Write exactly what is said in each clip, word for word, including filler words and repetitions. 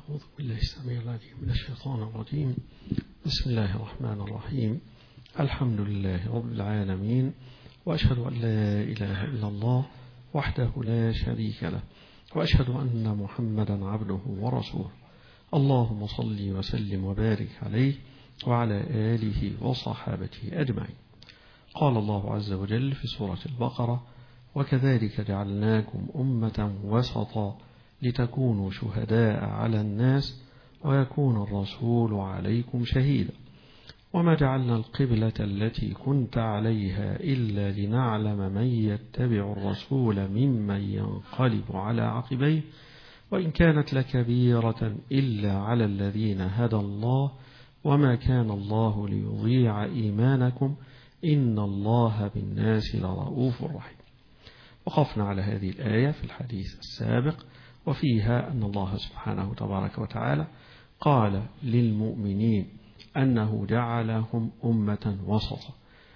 أعوذ بالله السميع العليم من الشيطان الرجيم. بسم الله الرحمن الرحيم. الحمد لله رب العالمين، وأشهد أن لا إله إلا الله وحده لا شريك له، وأشهد أن محمدا عبده ورسوله. اللهم صل وسلم وبارك عليه وعلى آله وصحابته أجمعين. قال الله عز وجل في سورة البقرة: وكذلك جعلناكم أمة وسطا لتكونوا شهداء على الناس ويكون الرسول عليكم شهيدا. وما جعلنا القبلة التي كنت عليها إلا لنعلم من يتبع الرسول ممن ينقلب على عقبيه، وإن كانت لكبيرة إلا على الذين هدى الله، وما كان الله ليضيع إيمانكم إن الله بالناس لرؤوف رحيم. وقفنا على هذه الآية في الحديث السابق، وفيها أن الله سبحانه تبارك وتعالى قال للمؤمنين أنه جعلهم أمة وسطا،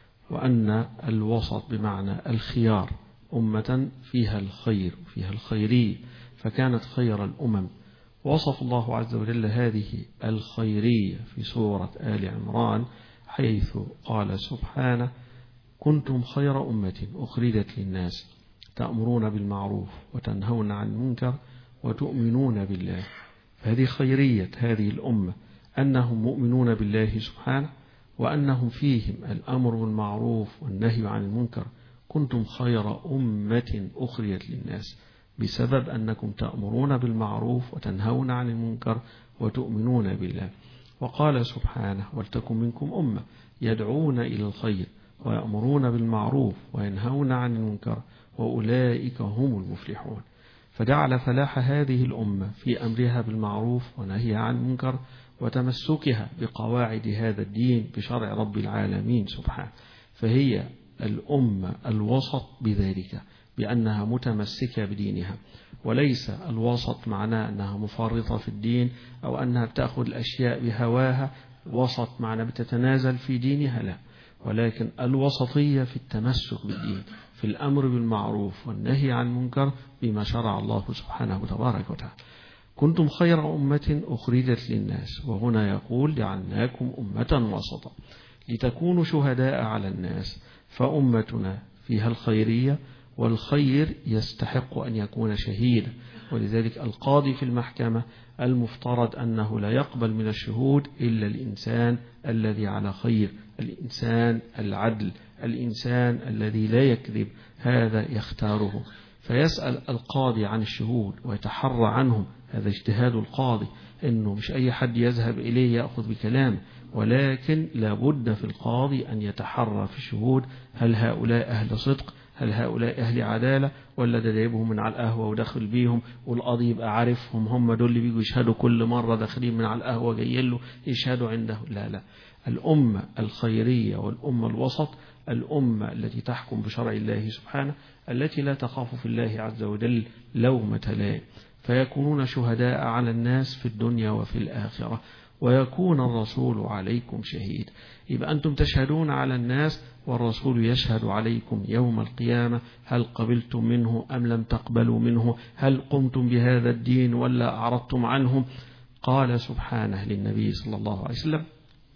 وأن الوسط بمعنى الخيار، أمة فيها الخير وفيها الخيرية، فكانت خير الأمم. وصف الله عز وجل هذه الخيرية في سورة آل عمران، حيث قال سبحانه: كنتم خير أمة أخرجت للناس تأمرون بالمعروف وتنهون عن المنكر وتؤمنون بالله. فهذه خيرية هذه الأمة، أنهم مؤمنون بالله سبحانه، وأنهم فيهم الأمر بالمعروف والنهي عن المنكر. كنتم خير أمة أخرجت للناس بسبب أنكم تأمرون بالمعروف وتنهون عن المنكر وتؤمنون بالله. وقال سبحانه: ولتكن منكم أمة يدعون إلى الخير ويأمرون بالمعروف وينهون عن المنكر وأولئك هم المفلحون. فجعل فلاح هذه الأمة في أمرها بالمعروف ونهيها عن المنكر وتمسكها بقواعد هذا الدين بشرع رب العالمين سبحانه. فهي الأمة الوسط بذلك، بأنها متمسكة بدينها، وليس الوسط معناه أنها مفرطة في الدين أو أنها بتأخذ الأشياء بهواها. وسط معناه بتتنازل في دينها، لا، ولكن الوسطية في التمسك بالدين، في الأمر بالمعروف والنهي عن المنكر بما شرع الله سبحانه وتبارك وتعالى. كنتم خير أمة أخرجت للناس، وهنا يقول: جعلناكم أمة وسطا لتكونوا شهداء على الناس. فأمتنا فيها الخيرية، والخير يستحق أن يكون شهيدا، ولذلك القاضي في المحكمة المفترض أنه لا يقبل من الشهود إلا الإنسان الذي على خير، الإنسان العدل، الإنسان الذي لا يكذب، هذا يختاره. فيسأل القاضي عن الشهود ويتحرى عنهم، هذا اجتهاد القاضي، إنه مش أي حد يذهب إليه يأخذ بكلامه، ولكن لابد في القاضي أن يتحرى في الشهود: هل هؤلاء أهل صدق؟ هل هؤلاء أهل عدالة؟ ولا ده جايبهم من على القهوة ودخل بيهم والقاضي يبقى عارفهم، هم دول اللي بيجوا يشهدوا كل مرة داخلين من على القهوة جايين له يشهدوا عنده؟ لا لا، الأمة الخيرية والأمة الوسط، الأمة التي تحكم بشرع الله سبحانه، التي لا تخاف في الله عز وجل لومة لائم، فيكونون شهداء على الناس في الدنيا وفي الآخرة، ويكون الرسول عليكم شهيد. يبقى أنتم تشهدون على الناس والرسول يشهد عليكم يوم القيامة، هل قبلتم منه أم لم تقبلوا منه؟ هل قمتم بهذا الدين ولا أعرضتم عنه؟ قال سبحانه للنبي صلى الله عليه وسلم: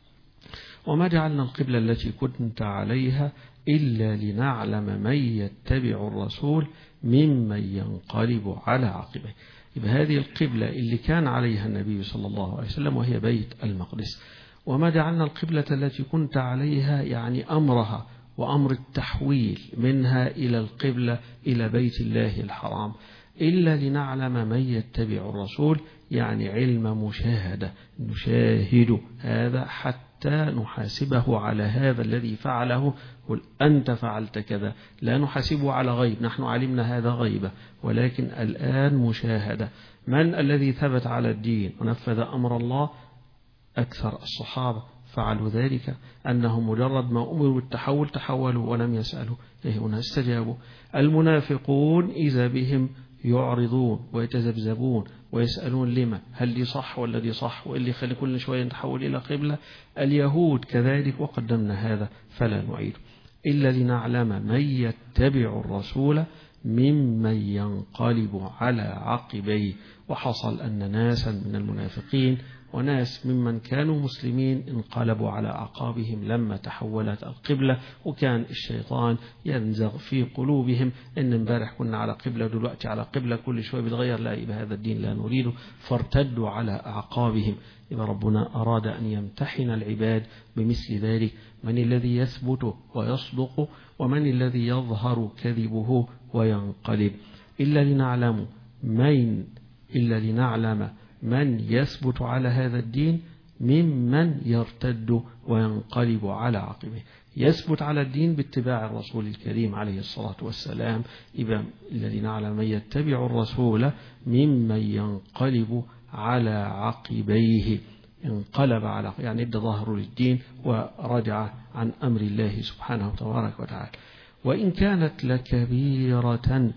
وما جعلنا القبلة التي كنت عليها إلا لنعلم من يتبع الرسول ممن ينقلب على عقبيه. يبقى هذه القبلة اللي كان عليها النبي صلى الله عليه وسلم وهي بيت المقدس. وما جعلنا القبلة التي كنت عليها يعني أمرها وأمر التحويل منها إلى القبلة إلى بيت الله الحرام إلا لنعلم من يتبع الرسول، يعني علم مشاهدة، نشاهد هذا حتى نحاسبه على هذا الذي فعله. قل أنت فعلت كذا، لا نحاسبه على غيب، نحن علمنا هذا غيبة، ولكن الآن مشاهدة. من الذي ثبت على الدين ونفذ أمر الله؟ أكثر الصحابة فعلوا ذلك، أنهم مجرد ما أمروا بالتحول تحولوا ولم يسألوا، هنا استجابوا. المنافقون إذا بهم يعرضون ويتذبذبون ويسألون: لما؟ هل دي صح ولا دي صح؟ واللي يخلي كل شوية نتحول إلى قبلة. اليهود كذلك، وقدمنا هذا فلا نعيد. إلا لنعلم من يتبع الرسول ممن ينقلب على عقبيه. وحصل أن ناسا من المنافقين وناس ممن كانوا مسلمين انقلبوا على أعقابهم لما تحولت القبلة، وكان الشيطان ينزغ في قلوبهم إن امبارح كنا على قبلة دلوقتي على قبلة، كل شوية بتغير، لا يبقى هذا الدين لا نريده، فارتدوا على أعقابهم. يبقى ربنا أراد أن يمتحن العباد بمثل ذلك، من الذي يثبت ويصدق ومن الذي يظهر كذبه وينقلب، إلا لنعلم من إلا لنعلم من يثبت على هذا الدين ممن يرتد وينقلب على عقبه. يثبت على الدين باتباع الرسول الكريم عليه الصلاة والسلام، إذا الذي نعلم من يتبع الرسول ممن ينقلب على عقبيه. انقلب على يعني ادى ظهره للدين ورجع عن أمر الله سبحانه وتبارك وتعالى. وإن كانت لكبيرة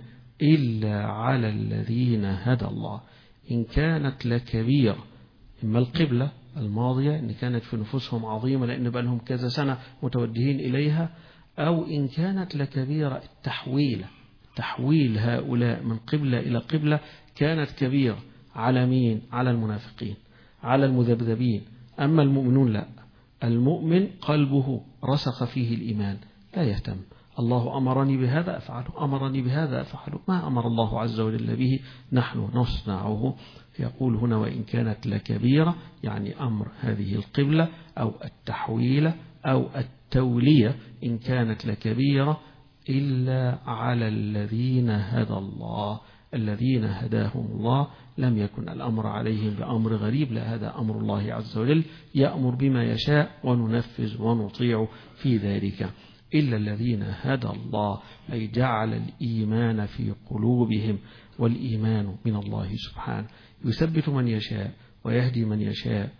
إلا على الذين هدى الله. إن كانت لكبيرة، إما القبلة الماضية إن كانت في نفوسهم عظيمة لأن بقى لهم كذا سنة متوجهين إليها، أو إن كانت لكبيرة التحويل تحويل هؤلاء من قبلة إلى قبلة كانت كبيرة. على مين؟ على المنافقين، على المذبذبين. أما المؤمنون لا، المؤمن قلبه رسخ فيه الإيمان لا يهتم، الله أمرني بهذا أفعله، أمرني بهذا أفعله، ما أمر الله عز وجل به نحن نصنعه. يقول هنا وإن كانت لكبيرة، يعني أمر هذه القبلة أو التحويل أو التولية، إن كانت لكبيرة إلا على الذين هدى الله. الذين هداهم الله لم يكن الأمر عليهم بأمر غريب، لا، هذا أمر الله عز وجل يأمر بما يشاء وننفذ ونطيع في ذلك. إلا الذين هدى الله، أي جعل الإيمان في قلوبهم، والإيمان من الله سبحانه يثبت من يشاء ويهدي من يشاء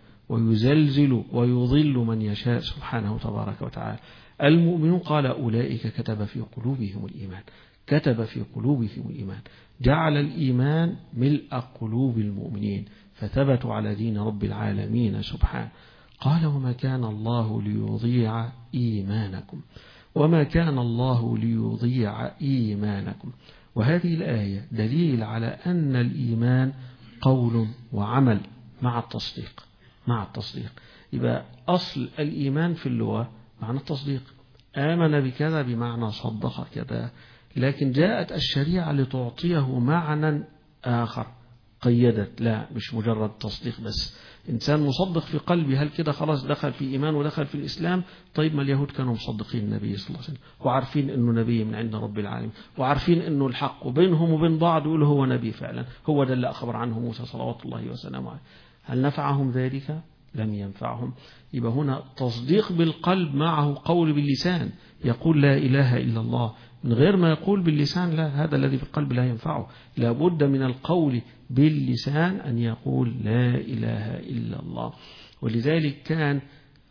ويزلزل ويضل من يشاء سبحانه تبارك وتعالى. المؤمنون قال أولئك كتب في قلوبهم الإيمان، كتب في قلوبهم الإيمان، جعل الإيمان ملء قلوب المؤمنين فثبتوا على دين رب العالمين سبحانه. قال وما كان الله ليضيع إيمانكم، وما كان الله ليضيع إيمانكم. وهذه الآية دليل على أن الإيمان قول وعمل مع التصديق. مع التصديق يبقى أصل الإيمان في اللغة معنى التصديق، آمن بكذا بمعنى صدق كذا، لكن جاءت الشريعة لتعطيه معنى آخر قيدت، لا مش مجرد تصديق بس. إنسان مصدق في قلبه، هل كده خلاص دخل في إيمان ودخل في الإسلام؟ طيب ما اليهود كانوا مصدقين النبي صلى الله عليه وسلم وعارفين أنه نبي من عند رب العالمين وعارفين أنه الحق، وبينهم وبين بعض يقولوا هو نبي فعلا، هو ده اللي أخبر عنه موسى صلوات الله وسلامه عليه. هل نفعهم ذلك؟ لم ينفعهم. يبقى هنا تصديق بالقلب معه قول باللسان، يقول لا إله إلا الله من غير ما يقول باللسان، لا، هذا الذي في القلب لا ينفعه. لابد من القول باللسان أن يقول لا إله إلا الله. ولذلك كان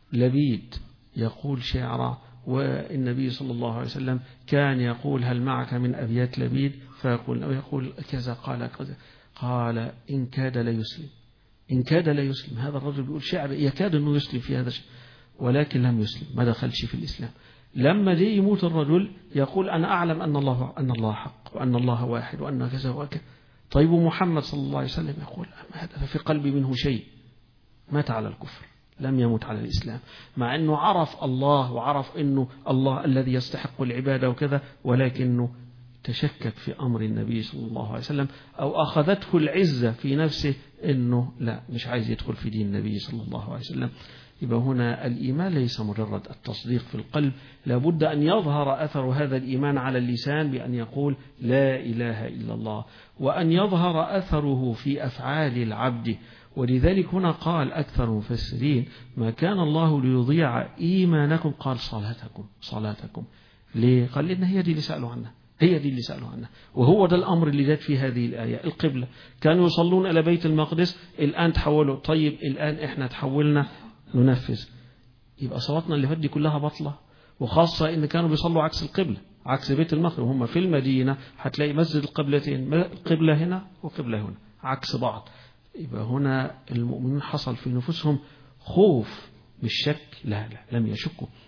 لبيد يقول شعرا، والنبي صلى الله عليه وسلم كان يقول هل معك من أبيات لبيد؟ فيقول أو يقول كذا قال كذا، قال إن كاد لا يسلم، إن كاد لا يسلم. هذا الرجل بيقول شعر يكاد أنه يسلم في هذا الشيء، ولكن لم يسلم، ما دخلش في الإسلام. لما جاء يموت الرجل يقول أنا أعلم أن الله أن الله حق وأن الله واحد وأن كذا وكذا. طيب محمد صلى الله عليه وسلم يقول هذا في قلبي منه شيء، مات على الكفر لم يمت على الإسلام، مع أنه عرف الله وعرف أنه الله الذي يستحق العبادة وكذا، ولكنه تشكك في أمر النبي صلى الله عليه وسلم، أو أخذته العزة في نفسه أنه لا مش عايز يدخل في دين النبي صلى الله عليه وسلم. يبقى هنا الإيمان ليس مجرد التصديق في القلب، لابد أن يظهر أثر هذا الإيمان على اللسان بأن يقول لا إله إلا الله، وأن يظهر أثره في أفعال العبد. ولذلك هنا قال أكثر المفسرين ما كان الله ليضيع إيمانكم، قال صلاتكم صلاتكم. ليه؟ قال لأن هي دي اللي سألوا عنها، هي دي اللي سألوا عنها، وهو ده الأمر اللي جاءت في هذه الآية. القبلة كانوا يصلون إلى بيت المقدس، الآن تحولوا، طيب الآن إحنا تحولنا ننفذ، يبقى صلاتنا اللي فاتت كلها بطلة. وخاصة إن كانوا بيصلوا عكس القبلة، عكس بيت المقدس، وهم في المدينة هتلاقي مسجد القبلتين، قبلة هنا وقبلة هنا عكس بعض. يبقى هنا المؤمنين حصل في نفوسهم خوف، مش شك، لا لا لم يشكوا،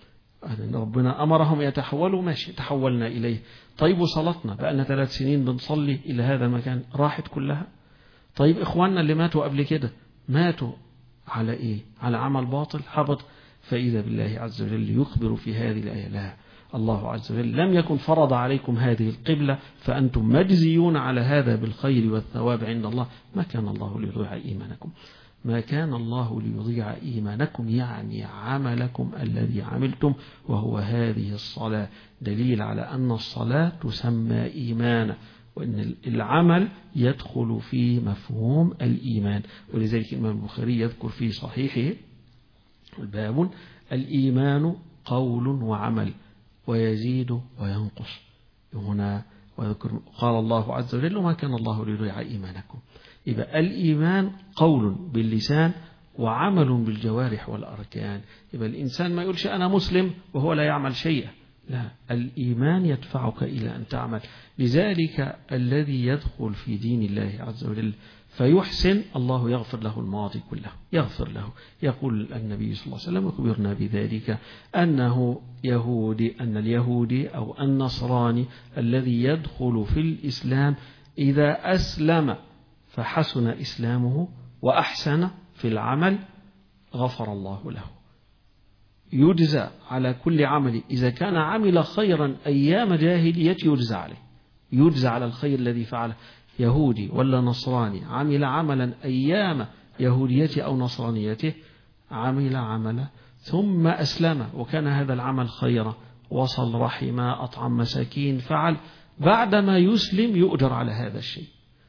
ربنا أمرهم يتحولوا، ماشي تحولنا إليه. طيب وصلتنا بقى لنا ثلاث سنين بنصلي إلى هذا المكان، راحت كلها. طيب إخواننا اللي ماتوا قبل كده ماتوا على إيه؟ على عمل باطل حبط. فإذا بالله عز وجل يخبر في هذه الآية لا، الله عز وجل لم يكن فرض عليكم هذه القبلة فأنتم مجزيون على هذا بالخير والثواب عند الله. ما كان الله ليضيع إيمانكم، ما كان الله ليضيع إيمانكم، يعني عملكم الذي عملتم، وهو هذه الصلاة. دليل على أن الصلاة تسمى إيمانا، وأن العمل يدخل في مفهوم الإيمان. ولذلك الإمام البخاري يذكر في صحيحه الباب الإيمان قول وعمل ويزيد وينقص. هنا ويذكر قال الله عز وجل وما كان الله ليضيع إيمانكم. يبقى الإيمان قول باللسان وعمل بالجوارح والأركان. يبقى الإنسان ما يقولش أنا مسلم وهو لا يعمل شيئا، لا، الإيمان يدفعك إلى أن تعمل. لذلك الذي يدخل في دين الله عز وجل فيحسن، الله يغفر له الماضي كله، يغفر له. يقول النبي صلى الله عليه وسلم وخبرنا بذلك أنه يهودي أن اليهودي أو النصراني الذي يدخل في الإسلام إذا أسلم فحسن إسلامه وأحسن في العمل غفر الله له، يجزى على كل عمل. إذا كان عمل خيرا أيام جاهلية يجزى عليه، يجزى على الخير الذي فعله. يهودي ولا نصراني عمل عملا أيام يهوديته أو نصرانيته، عمل عملا ثم أسلم وكان هذا العمل خيرا، وصل رحمه، أطعم مساكين، فعل، بعدما يسلم يؤجر على هذا الشيء.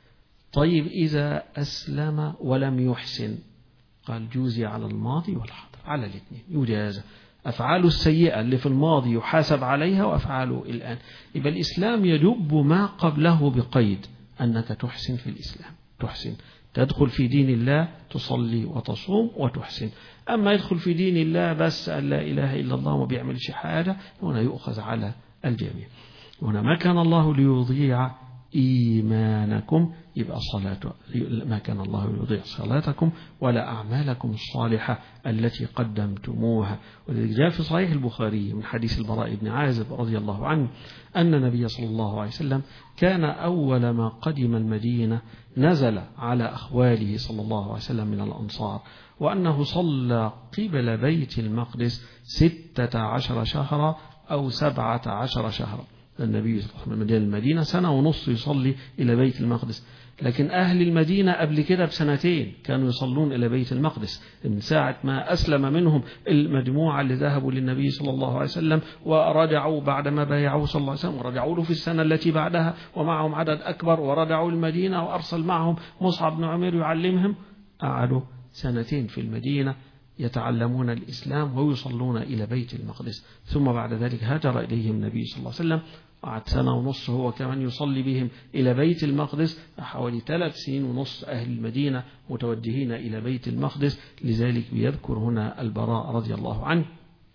طيب إذا أسلم ولم يحسن، قال جوزي على الماضي والحاضر، على الاثنين يجازى. أفعاله السيئة اللي في الماضي يحاسب عليها، وأفعاله الآن. يبقى الإسلام يجب ما قبله بقيد أنك تحسن في الإسلام، تحسن تدخل في دين الله، تصلي وتصوم وتحسن. أما يدخل في دين الله بس أن لا إله إلا الله وما بيعملش حاجة، هنا يؤخذ على الجميع. هنا ما كان الله ليضيع إيمانكم، يبقى صلاة، ما كان الله ليضيع صلاتكم ولا أعمالكم الصالحة التي قدمتموها. ولذلك جاء في صحيح البخاري من حديث البراء بن عازب رضي الله عنه أن النبي صلى الله عليه وسلم كان أول ما قدم المدينة نزل على أخواله صلى الله عليه وسلم من الأنصار، وأنه صلى قبل بيت المقدس ستة عشر شهرا أو سبعة عشر شهرا. النبي صلى الله عليه وسلم من المدينة سنة ونصف يصلي إلى بيت المقدس، لكن أهل المدينة قبل كده بسنتين كانوا يصلون إلى بيت المقدس من ساعة ما أسلم منهم المجموعة اللي ذهبوا للنبي صلى الله عليه وسلم ورجعوا بعدما بايعوا صلى الله عليه وسلم، ورجعوا له في السنة التي بعدها ومعهم عدد أكبر، ورجعوا المدينة وأرسل معهم مصعب بن عمير يعلمهم. قعدوا سنتين في المدينة يتعلمون الإسلام ويصلون إلى بيت المقدس. ثم بعد ذلك هاجر إليهم النبي صلى الله عليه وسلم، قعد سنة ونص هو كمان يصلي بهم إلى بيت المقدس. حوالي ثلاث سنين ونص أهل المدينة متوجهين إلى بيت المقدس. لذلك بيذكر هنا البراء رضي الله عنه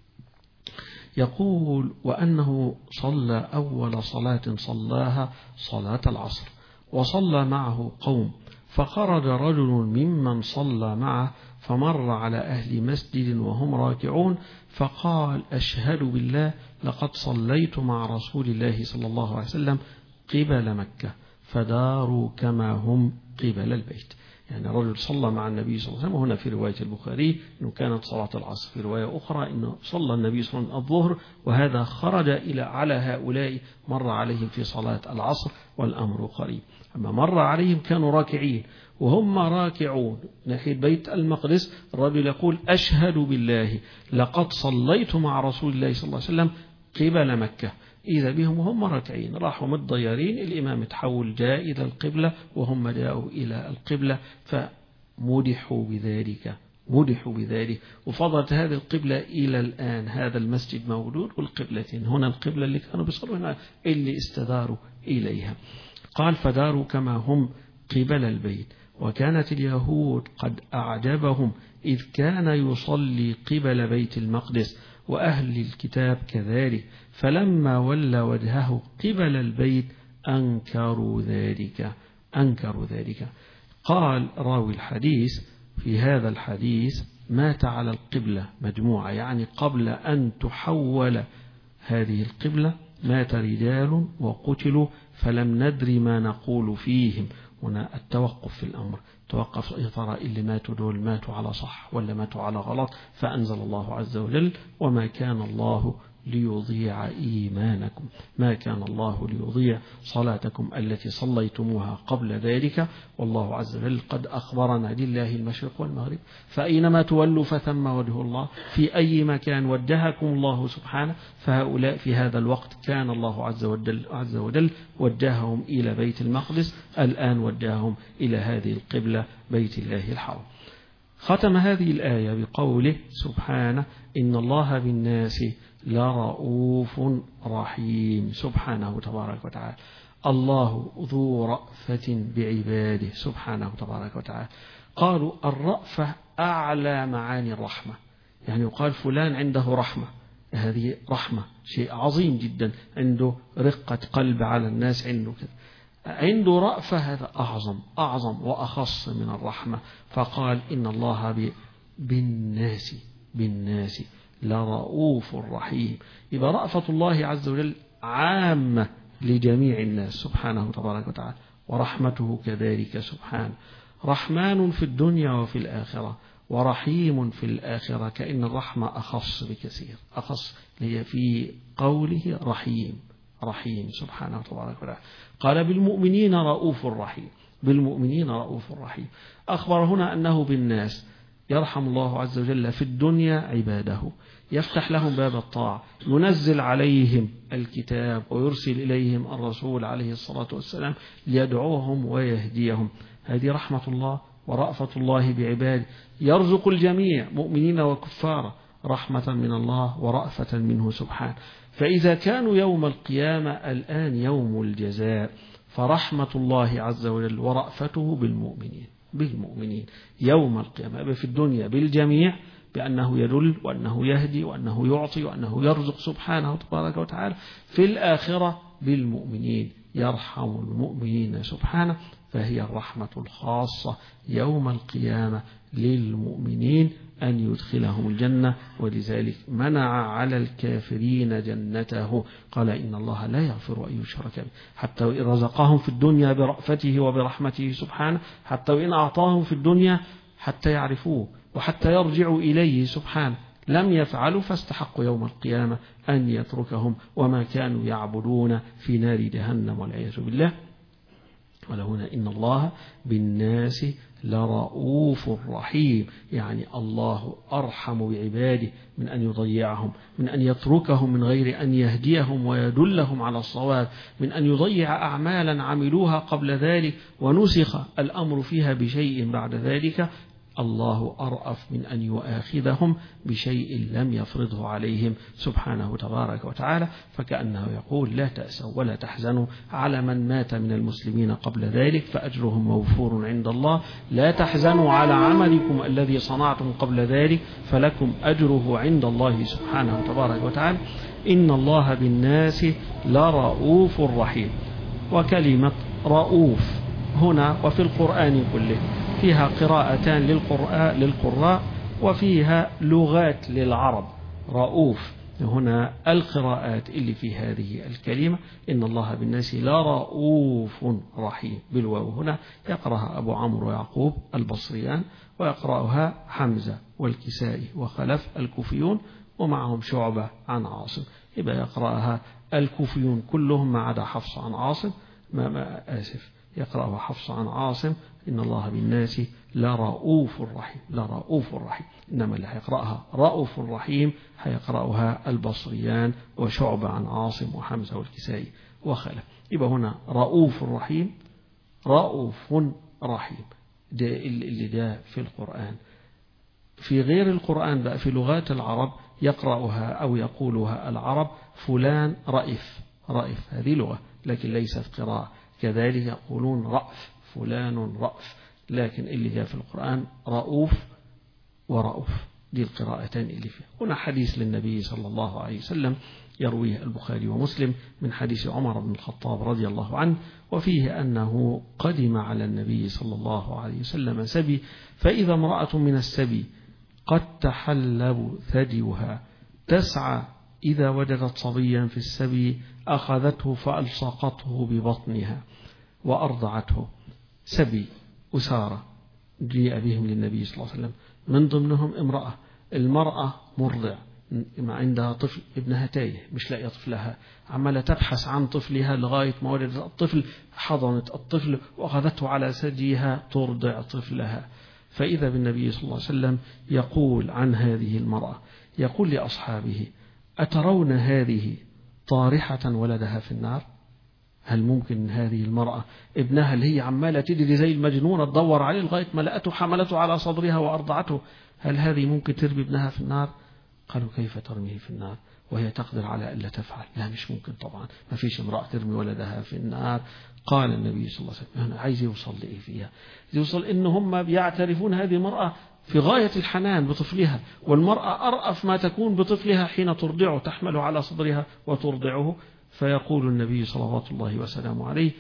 يقول وأنه صلى أول صلاة صلاها صلاة العصر، وصلى معه قوم، فخرج رجل ممن صلى معه فمر على أهل مسجد وهم راكعون، فقال أشهد بالله لقد صليت مع رسول الله صلى الله عليه وسلم قبل مكة، فداروا كما هم قبل البيت. يعني رجل صلى مع النبي صلى الله عليه وسلم، وهنا في رواية البخاري أنه كانت صلاة العصر، في رواية أخرى أنه صلى النبي صلى الله عليه وسلم الظهر، وهذا خرج إلى على هؤلاء مر عليهم في صلاة العصر والأمر قريب. أما مر عليهم كانوا راكعين وهم راكعون ناحية بيت المقدس، الرجل يقول أشهد بالله لقد صليت مع رسول الله صلى الله عليه وسلم قبل مكة. إذا بهم وهم راكعين راحوا متضيرين، الإمام تحول جاء إلى القبلة وهم جاءوا إلى القبلة، فمدحوا بذلك، مدحوا بذلك. وفضلت هذه القبلة إلى الآن، هذا المسجد موجود والقبلتين، هنا القبلة اللي كانوا بيصلوا، هنا اللي استداروا إليها. قال فداروا كما هم قبل البيت. وكانت اليهود قد أعجبهم إذ كان يصلي قبل بيت المقدس، وأهل الكتاب كذلك، فلما ولى وجهه قبل البيت أنكروا ذلك، أنكروا ذلك. قال راوي الحديث في هذا الحديث مات على القبلة مجموعة، يعني قبل أن تحول هذه القبلة مات رجال وقتلوا فلم ندري ما نقول فيهم. هنا التوقف في الأمر، توقف يا ترى اللي ماتوا دول ماتوا على صح ولا ماتوا على غلط، فأنزل الله عز وجل وما كان الله ليضيع إيمانكم، ما كان الله ليضيع صلاتكم التي صليتموها قبل ذلك، والله عز وجل قد أخبرنا لله المشرق والمغرب، فأينما تولوا فثم وجه الله، في أي مكان وجهكم الله سبحانه، فهؤلاء في هذا الوقت كان الله عز وجل, عز وجل وجههم إلى بيت المقدس، الآن وجههم إلى هذه القبلة بيت الله الحرام. ختم هذه الآية بقوله سبحانه إن الله بالناس لرؤوف رحيم، سبحانه تبارك وتعالى. الله ذو رأفة بعباده سبحانه تبارك وتعالى. قالوا الرأفة أعلى معاني الرحمة، يعني يقال فلان عنده رحمة، هذه رحمة شيء عظيم جدا، عنده رقة قلب على الناس، عنده كذا، عنده رأفة، هذا أعظم أعظم وأخص من الرحمة. فقال إن الله بالناس بالناس لرؤوف رحيم. يبقى رأفة الله عز وجل عامة لجميع الناس سبحانه تبارك وتعالى، ورحمته كذلك سبحانه، رحمن في الدنيا وفي الآخرة، ورحيم في الآخرة، كأن الرحمة أخص بكثير، أخص هي في قوله رحيم رحيم سبحانه تبارك وتعالى. قال بالمؤمنين رؤوف رحيم، بالمؤمنين رؤوف رحيم. أخبر هنا أنه بالناس، يرحم الله عز وجل في الدنيا عباده، يفتح لهم باب الطاعة، ينزل عليهم الكتاب ويرسل إليهم الرسول عليه الصلاة والسلام ليدعوهم ويهديهم، هذه رحمة الله ورأفة الله بعباده. يرزق الجميع مؤمنين وكفارا، رحمة من الله ورأفة منه سبحانه. فإذا كانوا يوم القيامة الآن يوم الجزاء، فرحمة الله عز وجل ورأفته بالمؤمنين بالمؤمنين يوم القيامة في الدنيا بالجميع، بأنه يدل وأنه يهدي وأنه يعطي وأنه يرزق سبحانه تبارك وتعالى. في الآخرة بالمؤمنين، يرحم المؤمنين سبحانه، فهي الرحمة الخاصة يوم القيامة للمؤمنين أن يدخلهم الجنة، ولذلك منع على الكافرين جنته، قال إن الله لا يغفر أن يشرك به، حتى وإن رزقهم في الدنيا برأفته وبرحمته سبحانه، حتى وإن أعطاهم في الدنيا حتى يعرفوه وحتى يرجعوا إليه سبحانه، لم يفعلوا فاستحقوا يوم القيامة أن يتركهم وما كانوا يعبدون في نار جهنم والعياذ بالله. ولهنا إن الله بالناس لرؤوف رحيم، يعني الله أرحم بعباده من أن يضيعهم، من أن يتركهم من غير أن يهديهم ويدلهم على الصواب، من أن يضيع أعمالا عملوها قبل ذلك ونسخ الأمر فيها بشيء بعد ذلك. الله أرأف من أن يؤاخذهم بشيء لم يفرضه عليهم سبحانه تبارك وتعالى، فكأنه يقول لا تأسوا ولا تحزنوا على من مات من المسلمين قبل ذلك فأجرهم موفور عند الله، لا تحزنوا على عملكم الذي صنعتم قبل ذلك فلكم أجره عند الله سبحانه تبارك وتعالى. إن الله بالناس لرؤوف رحيم. وكلمة رؤوف هنا وفي القرآن كله فيها قراءتان للقراء للقراء وفيها لغات للعرب. رؤوف هنا القراءات اللي في هذه الكلمة إن الله بالناس لرؤوف رحيم بالواو، هنا يقرأها أبو عمرو ويعقوب البصريان، ويقرأها حمزة والكسائي وخلف الكوفيون، ومعهم شعبة عن عاصم، يبقى يقرأها الكوفيون كلهم ما عدا حفص عن عاصم، ما, ما آسف يقرأها حفص عن عاصم إن الله بالناس لرؤوف رحيم، لرؤوف رحيم. إنما اللي هيقرأها رؤوف رحيم هيقرأها البصريان وشعبة عن عاصم وحمزة والكسائي وخلف. يبقى هنا رؤوف رحيم، رؤوف رحيم، ده اللي ده في القرآن. في غير القرآن بقى في لغات العرب يقرأها أو يقولها العرب فلان رأف، رأف هذه لغة لكن ليست قراءة، كذلك يقولون رأف، فلان رأف، لكن اللي جاء في القرآن رؤوف ورؤوف، دي القراءتان اللي فيها. هنا حديث للنبي صلى الله عليه وسلم يرويه البخاري ومسلم من حديث عمر بن الخطاب رضي الله عنه، وفيه أنه قدم على النبي صلى الله عليه وسلم سبي، فإذا امرأة من السبي قد تحلب ثديها تسعى إذا وجدت صبيا في السبي أخذته فألصقته ببطنها وأرضعته. سبي أسارة جيء بهم للنبي صلى الله عليه وسلم، من ضمنهم امرأة، المرأة مرضع عندها طفل، ابنها تايه مش لاقيه طفلها، عمالة تبحث عن طفلها لغاية ما وجدت الطفل، حضنت الطفل وأخذته على ثديها ترضع طفلها. فإذا بالنبي صلى الله عليه وسلم يقول عن هذه المرأة، يقول لأصحابه: أترون هذه طارحة ولدها في النار؟ هل ممكن هذه المرأة ابنها اللي هي عمالة تجري زي المجنونة تدور عليه لغاية ما لقته حملته على صدرها وأرضعته، هل هذه ممكن ترمي ابنها في النار؟ قالوا: كيف ترميه في النار وهي تقدر على ألا تفعل؟ لا، مش ممكن طبعا، ما فيش امرأة ترمي ولدها في النار. قال النبي صلى الله عليه وسلم: أنا عايز يوصل لإيه فيها؟ يوصل إن هم بيعترفون هذه المرأة في غاية الحنان بطفلها، والمرأة أرأف ما تكون بطفلها حين ترضعه، تحمل على صدرها وترضعه. فيقول النبي صلوات الله وسلامه عليه: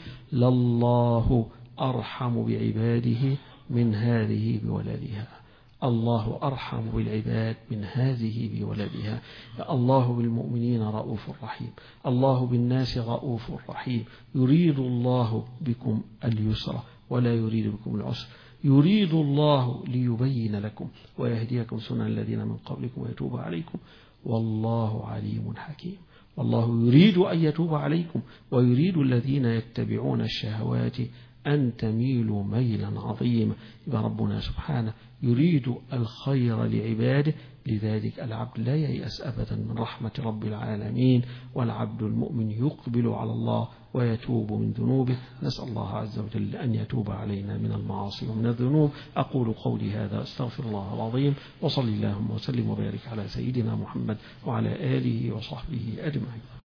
لله أرحم بعباده من هذه بولدها. الله أرحم بالعباد من هذه بولدها. الله بالمؤمنين رؤوف رحيم، الله بالناس رؤوف رحيم. يريد الله بكم اليسر ولا يريد بكم العسر، يريد الله ليبين لكم ويهديكم سنن الذين من قبلكم ويتوب عليكم، والله عليم حكيم. والله يريد أن يتوب عليكم ويريد الذين يتبعون الشهوات أن تميلوا ميلا عظيما. يبقى ربنا سبحانه يريد الخير لعباده، لذلك العبد لا ييأس أبدا من رحمة رب العالمين، والعبد المؤمن يقبل على الله ويتوب من ذنوبه. نسأل الله عز وجل أن يتوب علينا من المعاصي ومن الذنوب. أقول قولي هذا، أستغفر الله العظيم، وصلي اللهم وسلم وبارك على سيدنا محمد وعلى آله وصحبه أجمعين.